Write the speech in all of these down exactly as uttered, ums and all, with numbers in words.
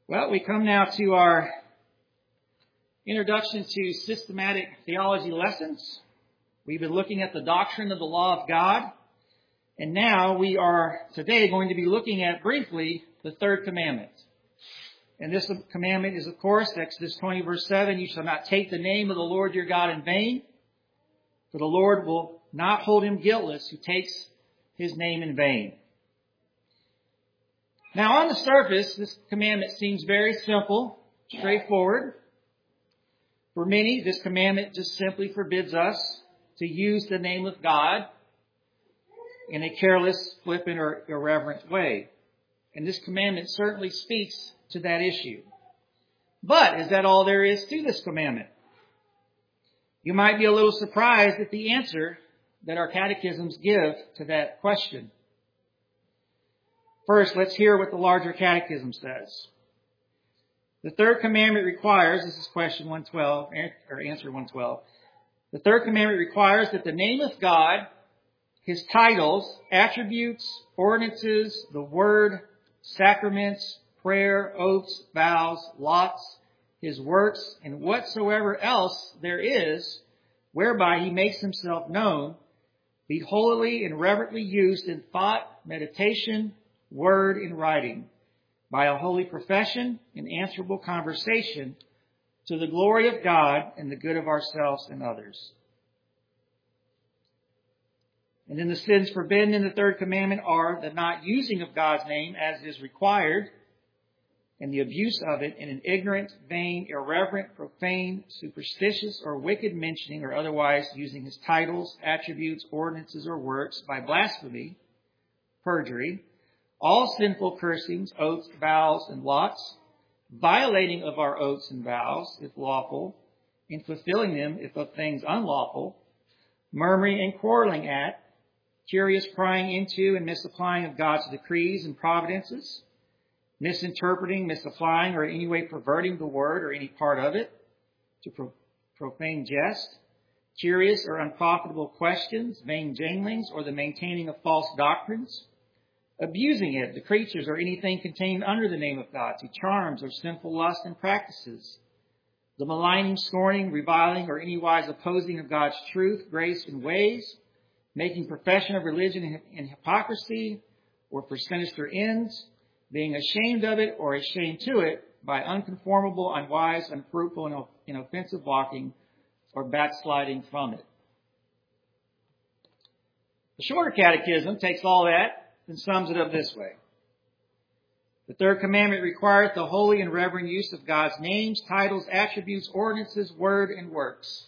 Well, we come now to our introduction to systematic theology lessons. We've been looking at the doctrine of the law of God. And now we are today going to be looking at briefly the third commandment. And this commandment is, of course, Exodus twenty, verse seven, you shall not take the name of the Lord your God in vain, for the Lord will not hold him guiltless who takes his name in vain. Now, on the surface, this commandment seems very simple, straightforward. For many, this commandment just simply forbids us to use the name of God in a careless, flippant, or irreverent way. And this commandment certainly speaks to that issue. But is that all there is to this commandment? You might be a little surprised at the answer that our catechisms give to that question. First, let's hear what the larger catechism says. The third commandment requires, this is question one twelve, or answer one twelve. The third commandment requires that the name of God, his titles, attributes, ordinances, the word, sacraments, prayer, oaths, vows, lots, his works, and whatsoever else there is, whereby he makes himself known, be holily and reverently used in thought, meditation, word, and writing, by a holy profession and answerable conversation, to the glory of God and the good of ourselves and others. And then the sins forbidden in the third commandment are the not using of God's name as is required, and the abuse of it in an ignorant, vain, irreverent, profane, superstitious, or wicked mentioning or otherwise using his titles, attributes, ordinances, or works by blasphemy, perjury, all sinful cursings, oaths, vows, and lots, violating of our oaths and vows, if lawful, in fulfilling them, if of things unlawful, murmuring and quarreling at, curious prying into and misapplying of God's decrees and providences, misinterpreting, misapplying, or in any way perverting the word or any part of it, to pro- profane jest, curious or unprofitable questions, vain janglings, or the maintaining of false doctrines, abusing it, the creatures, or anything contained under the name of God, to charms or sinful lust and practices, the maligning, scorning, reviling, or anywise opposing of God's truth, grace, and ways, making profession of religion in hypocrisy, or for sinister ends, being ashamed of it or ashamed to it by unconformable, unwise, unfruitful, and inoffensive walking, or backsliding from it. The shorter catechism takes all that and sums it up this way. The third commandment requires the holy and reverent use of God's names, titles, attributes, ordinances, word, and works.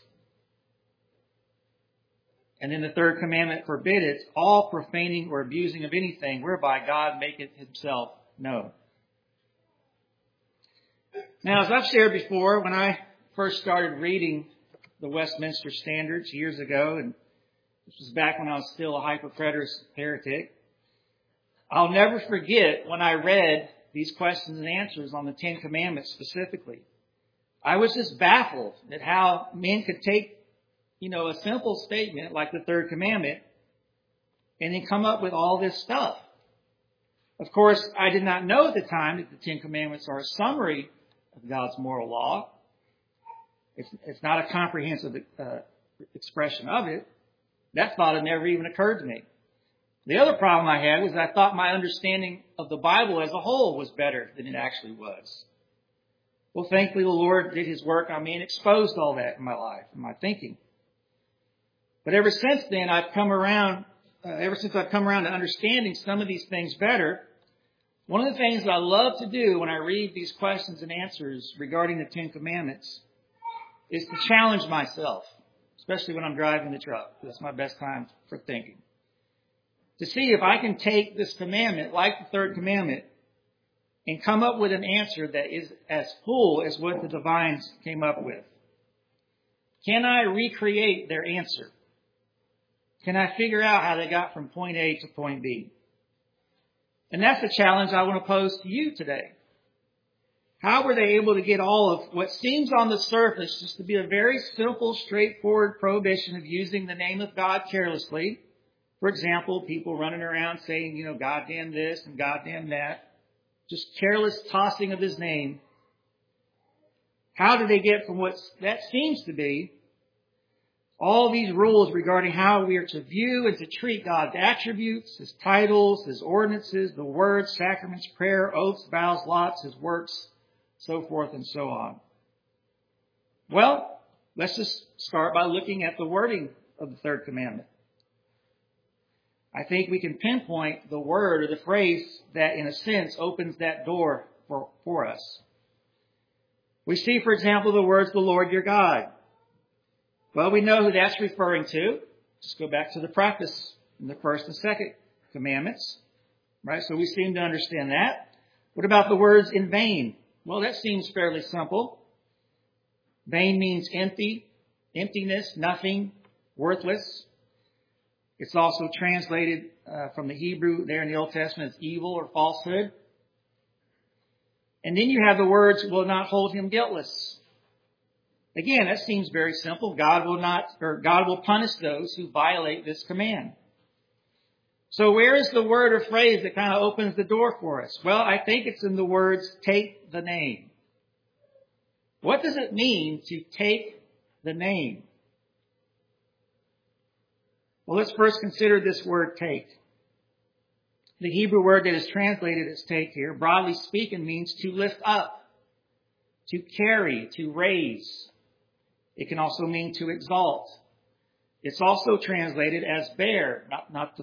And then the third commandment forbids all profaning or abusing of anything whereby God maketh himself known. Now, as I've shared before, when I first started reading the Westminster Standards years ago, and this was back when I was still a hyper-preterist heretic, I'll never forget when I read these questions and answers on the Ten Commandments specifically. I was just baffled at how men could take, you know, a simple statement like the third commandment and then come up with all this stuff. Of course, I did not know at the time that the Ten Commandments are a summary of God's moral law. It's, it's not a comprehensive uh, expression of it. That thought had never even occurred to me. The other problem I had was I thought my understanding of the Bible as a whole was better than it actually was. Well, thankfully, the Lord did his work on me and exposed all that in my life, in my thinking. But ever since then, I've come around, uh, ever since I've come around to understanding some of these things better, one of the things that I love to do when I read these questions and answers regarding the Ten Commandments is to challenge myself, especially when I'm driving the truck. That's my best time for thinking. To see if I can take this commandment, like the third commandment, and come up with an answer that is as full as what the divines came up with. Can I recreate their answer? Can I figure out how they got from point A to point B? And that's the challenge I want to pose to you today. How were they able to get all of what seems on the surface just to be a very simple, straightforward prohibition of using the name of God carelessly? For example, people running around saying, you know, goddamn this and goddamn that. just careless tossing of his name, how do they get from what that seems to be all these rules regarding how we are to view and to treat God's attributes, His titles, His ordinances, the words, sacraments, prayer, oaths, vows, lots, His works, so forth and so on? Well, let's just start by looking at the wording of the third commandment. I think we can pinpoint the word or the phrase that, in a sense, opens that door for, for us. We see, for example, the words, the Lord your God. Well, we know who that's referring to. Just go back to the practice in the first and second commandments. Right? So we seem to understand that. What about the words in vain? Well, that seems fairly simple. Vain means empty, emptiness, nothing, worthless. It's also translated uh, from the Hebrew there in the Old Testament as evil or falsehood. And then you have the words, will not hold him guiltless. Again, that seems very simple. God will not, or God will punish those who violate this command. So where is the word or phrase that kind of opens the door for us? Well, I think it's in the words, take the name. What does it mean to take the name? Well, let's first consider this word take. The Hebrew word that is translated as take here, broadly speaking, means to lift up, to carry, to raise. It can also mean to exalt. It's also translated as bear, not, not the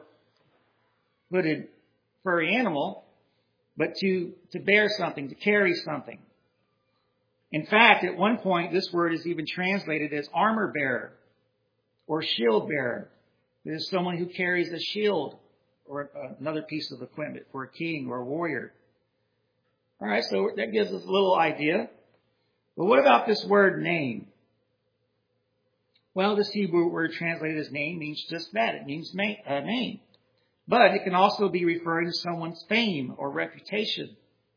four-footed furry animal, but to, to bear something, to carry something. In fact, at one point, this word is even translated as armor bearer or shield bearer. It is someone who carries a shield or another piece of equipment for a king or a warrior. All right, so that gives us a little idea. But what about this word name? Well, this Hebrew word translated as name means just that. It means uh, name. But it can also be referring to someone's fame or reputation.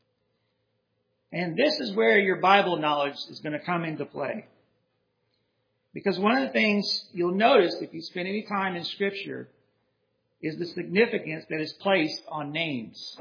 And this is where your Bible knowledge is going to come into play. Because one of the things you'll notice if you spend any time in Scripture is the significance that is placed on names.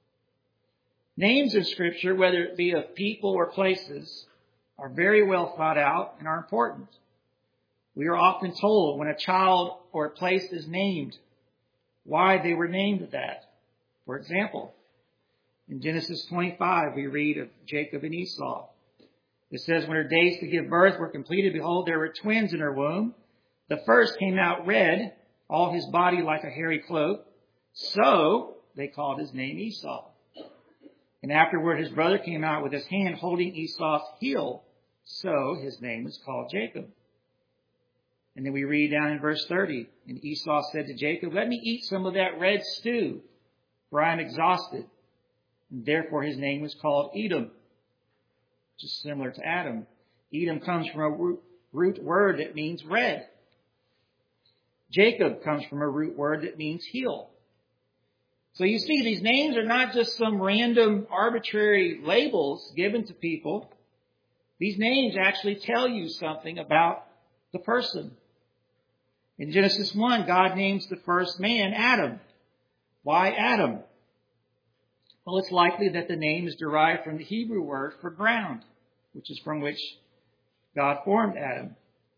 Names in Scripture, whether it be of people or places, are very well thought out and are important. We are often told when a child or a place is named, why they were named that. For example, in Genesis twenty-five, we read of Jacob and Esau. It says, when her days to give birth were completed, behold, there were twins in her womb. The first came out red, all his body like a hairy cloak. So they called his name Esau. And afterward, his brother came out with his hand holding Esau's heel. So his name was called Jacob. And then we read down in verse thirty, and Esau said to Jacob, let me eat some of that red stew, for I am exhausted. And therefore his name was called Edom, which is similar to Adam. Edom comes from a root, root word that means red. Jacob comes from a root word that means heel. So you see, these names are not just some random arbitrary labels given to people. These names actually tell you something about the person. In Genesis one, God names the first man Adam. Why Adam? Well, it's likely that the name is derived from the Hebrew word for ground, which is from which God formed Adam.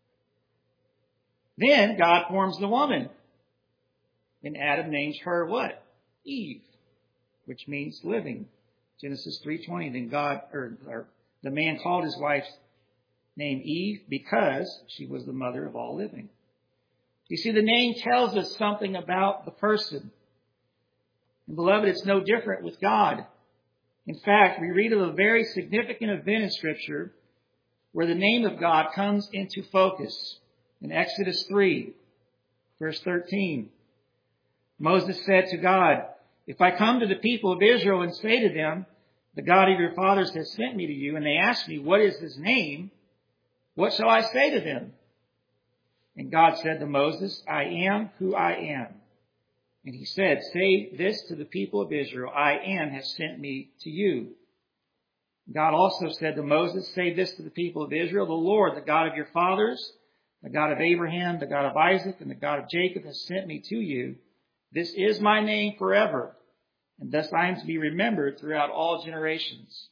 Then God forms the woman. And Adam names her what? Eve, which means living. Genesis three twenty, then God, or, or the man called his wife's name Eve because she was the mother of all living. You see, the name tells us something about the person. And beloved, it's no different with God. In fact, we read of a very significant event in Scripture where the name of God comes into focus. In Exodus three, verse thirteen, Moses said to God, if I come to the people of Israel and say to them, the God of your fathers has sent me to you, and they ask me, what is his name? What shall I say to them? And God said to Moses, I am who I am. And he said, say this to the people of Israel, I am has sent me to you. God also said to Moses, say this to the people of Israel, the Lord, the God of your fathers, the God of Abraham, the God of Isaac, and the God of Jacob has sent me to you. This is my name forever. and thus I am to be remembered throughout all generations.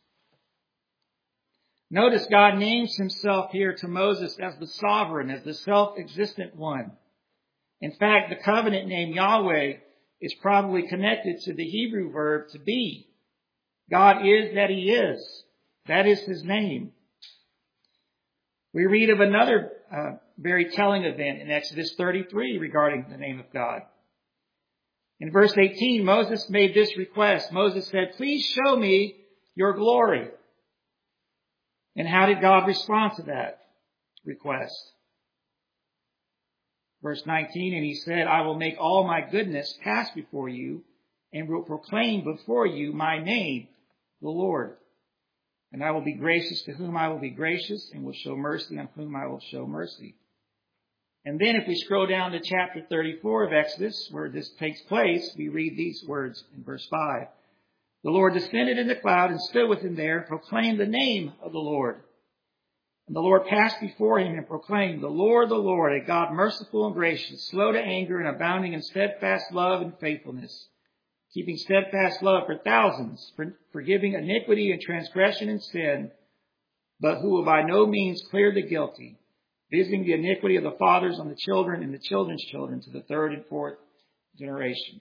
Notice God names himself here to Moses as the sovereign, as the self-existent one. In fact, the covenant name Yahweh is probably connected to the Hebrew verb to be. God is that he is. That is his name. We read of another uh, very telling event in Exodus thirty-three regarding the name of God. In verse eighteen, Moses made this request. Moses said, "Please show me your glory." And how did God respond to that request? Verse nineteen, and he said, "I will make all my goodness pass before you and will proclaim before you my name, the Lord. And I will be gracious to whom I will be gracious and will show mercy on whom I will show mercy." And then if we scroll down to chapter thirty-four of Exodus, where this takes place, we read these words in verse five. "The Lord descended in the cloud and stood with him there and proclaimed the name of the Lord. And the Lord passed before him and proclaimed, 'The Lord, the Lord, a God merciful and gracious, slow to anger and abounding in steadfast love and faithfulness, keeping steadfast love for thousands, for, forgiving iniquity and transgression and sin, but who will by no means clear the guilty, visiting the iniquity of the fathers on the children and the children's children to the third and fourth generation.'"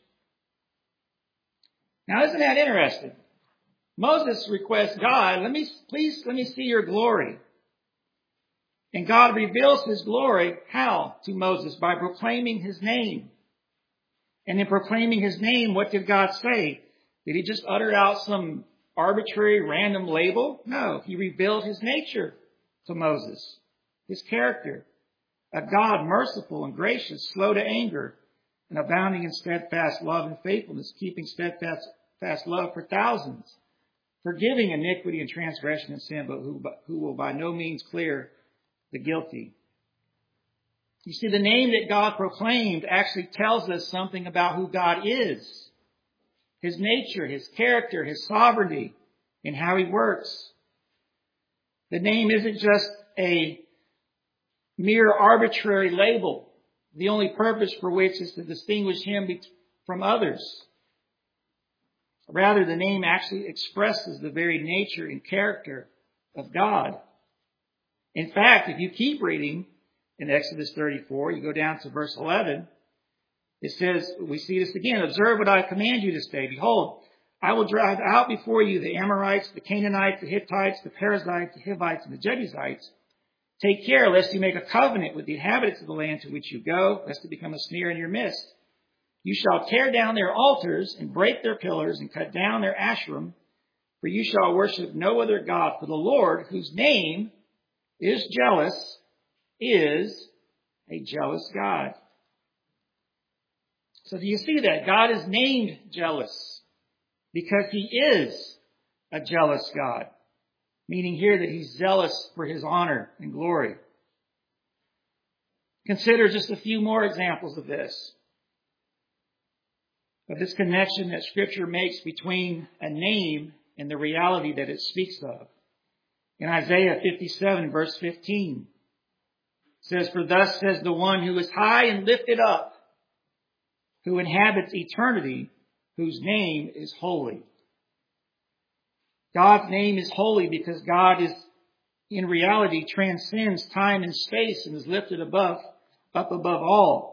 Now, isn't that interesting? Moses requests God, let me, please let me see your glory. And God reveals his glory, how? To Moses, by proclaiming his name. And in proclaiming his name, what did God say? Did he just utter out some arbitrary, random label? No, he revealed his nature to Moses, his character. A God merciful and gracious, slow to anger, and abounding in steadfast love and faithfulness, keeping steadfast fast love for thousands, forgiving iniquity and transgression and sin, but who, who will by no means clear the guilty. You see, the name that God proclaimed actually tells us something about who God is, his nature, his character, his sovereignty, and how he works. The name isn't just a mere arbitrary label, the only purpose for which is to distinguish him from others. Rather, the name actually expresses the very nature and character of God. In fact, if you keep reading in Exodus thirty-four, you go down to verse eleven, it says, we see this again, "Observe what I command you this day. Behold, I will drive out before you the Amorites, the Canaanites, the Hittites, the Perizzites, the Hivites, and the Jebusites. Take care lest you make a covenant with the inhabitants of the land to which you go, lest it become a snare in your midst. You shall tear down their altars and break their pillars and cut down their asherim, for you shall worship no other God, for the Lord, whose name is jealous, is a jealous God." So do you see that? God is named jealous because he is a jealous God, meaning here that he's zealous for his honor and glory. Consider just a few more examples of this. Of this connection that Scripture makes between a name and the reality that it speaks of. In Isaiah fifty-seven, verse fifteen, it says, "For thus says the one who is high and lifted up, who inhabits eternity, whose name is holy." God's name is holy because God is, in reality, transcends time and space and is lifted above, up above all.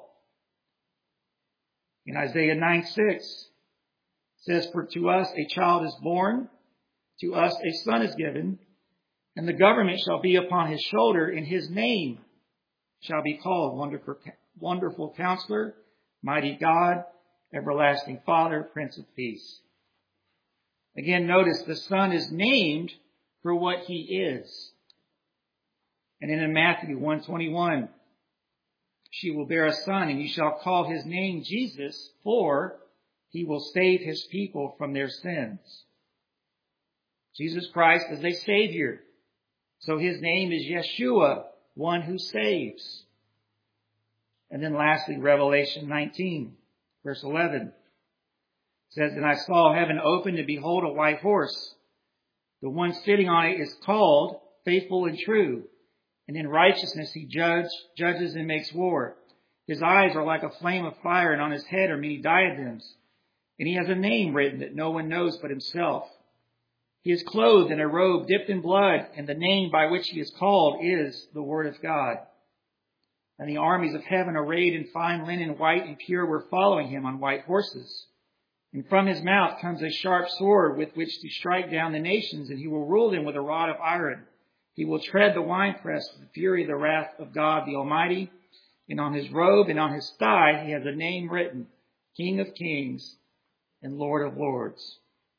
In Isaiah nine six, it says, "For to us a child is born, to us a son is given, and the government shall be upon his shoulder, and his name shall be called Wonderful, Wonderful Counselor, Mighty God, Everlasting Father, Prince of Peace." Again, notice the Son is named for what he is. And then in Matthew one twenty-one, "She will bear a son, and you shall call his name Jesus, for he will save his people from their sins." Jesus Christ is a Savior. So his name is Yeshua, one who saves. And then lastly, Revelation nineteen, verse eleven. Says, "And I saw heaven open, and behold, a white horse. The one sitting on it is called Faithful and True. And in righteousness he judge, judges and makes war. His eyes are like a flame of fire, and on his head are many diadems. and he has a name written that no one knows but himself. He is clothed in a robe dipped in blood, and the name by which he is called is the Word of God. And the armies of heaven, arrayed in fine linen, white and pure, were following him on white horses. And from his mouth comes a sharp sword with which to strike down the nations, and he will rule them with a rod of iron. He will tread the winepress of the fury of the wrath of God the Almighty. And on his robe and on his thigh he has a name written, King of Kings and Lord of Lords.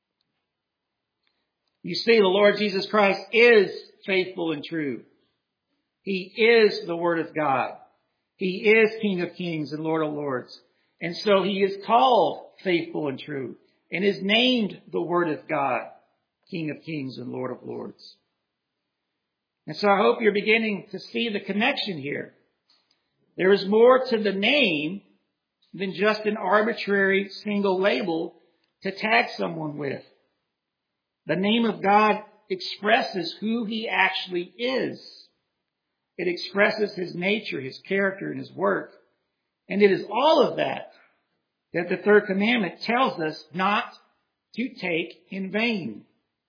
You see, the Lord Jesus Christ is faithful and true. He is the Word of God. He is King of Kings and Lord of Lords. And so he is called faithful and true, and is named the Word of God, King of Kings and Lord of Lords. And so I hope you're beginning to see the connection here. There is more to the name than just an arbitrary single label to tag someone with. The name of God expresses who he actually is. It expresses his nature, his character, and his work. And it is all of that that the third commandment tells us not to take in vain.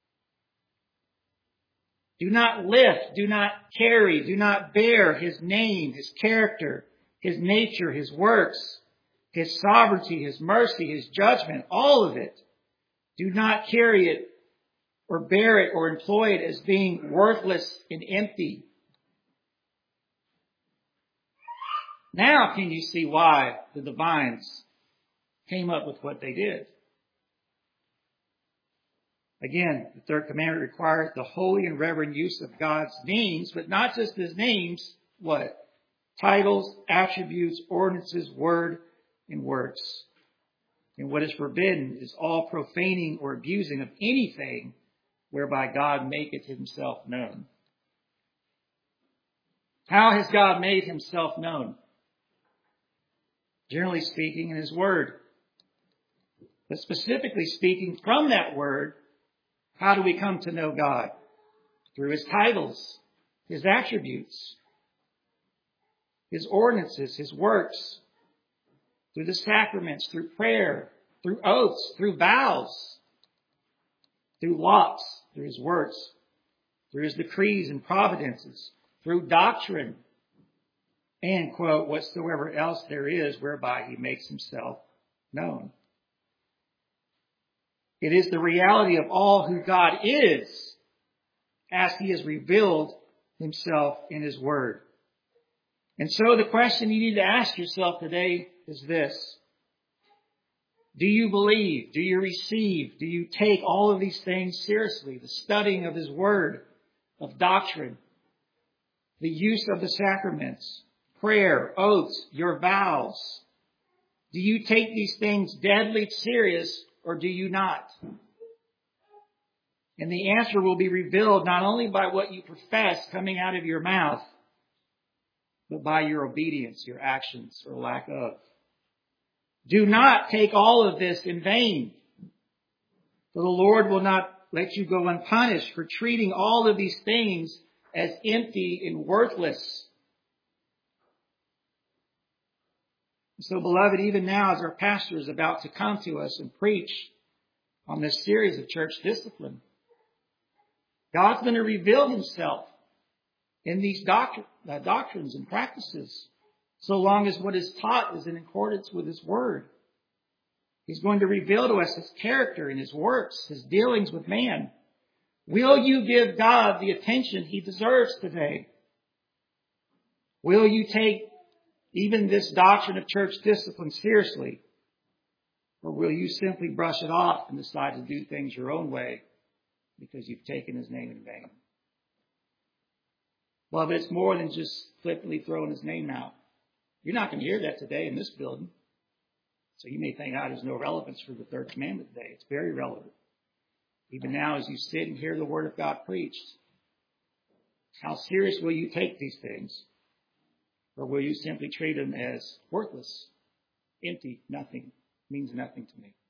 Do not lift, do not carry, do not bear his name, his character, his nature, his works, his sovereignty, his mercy, his judgment, all of it. Do not carry it or bear it or employ it as being worthless and empty. Now can you see why the divines came up with what they did? Again, the third commandment requires the holy and reverent use of God's names, but not just his names, what? Titles, attributes, ordinances, word, and works. And what is forbidden is all profaning or abusing of anything whereby God maketh himself known. How has God made himself known? Generally speaking, in his word. But specifically speaking, from that word, how do we come to know God? Through his titles, his attributes, his ordinances, his works, through the sacraments, through prayer, through oaths, through vows, through lots, through his works, through his decrees and providences, through doctrine, and, quote, whatsoever else there is whereby he makes himself known. It is the reality of all who God is as he has revealed himself in his word. And so the question you need to ask yourself today is this. Do you believe? Do you receive? Do you take all of these things seriously? The studying of his word, of doctrine, the use of the sacraments, prayer, oaths, your vows. Do you take these things deadly serious or do you not? And the answer will be revealed not only by what you profess coming out of your mouth, but by your obedience, your actions, or lack of. Do not take all of this in vain. For the Lord will not let you go unpunished for treating all of these things as empty and worthless. So, beloved, even now as our pastor is about to come to us and preach on this series of church discipline, God's going to reveal himself in these doctr- uh, doctrines and practices, so long as what is taught is in accordance with his word. He's going to reveal to us his character and his works, his dealings with man. Will you give God the attention he deserves today? Will you take even this doctrine of church discipline seriously? Or will you simply brush it off and decide to do things your own way because you've taken his name in vain? Well, but it's more than just flippantly throwing his name out. You're not going to hear that today in this building. So you may think, ah, there's no relevance for the third commandment today. It's very relevant. Even now as you sit and hear the word of God preached, how serious will you take these things? Or will you simply treat them as worthless, empty, nothing, means nothing to me?